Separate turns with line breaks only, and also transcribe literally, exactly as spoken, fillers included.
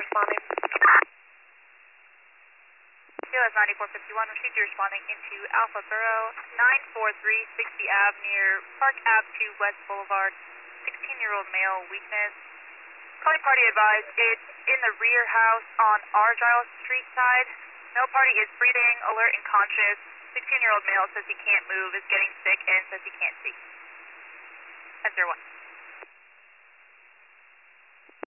responding.
C L S ninety-four fifty-one, received you responding into Alpha Borough, nine four three sixty Ave near Park Ave two West Boulevard, sixteen-year-old male, weakness. Calling party advised, it's in the rear house on Argyle Street side. No party is breathing, alert and conscious. sixteen-year-old male says he can't move, is getting sick, and says he can't see. ten zero one.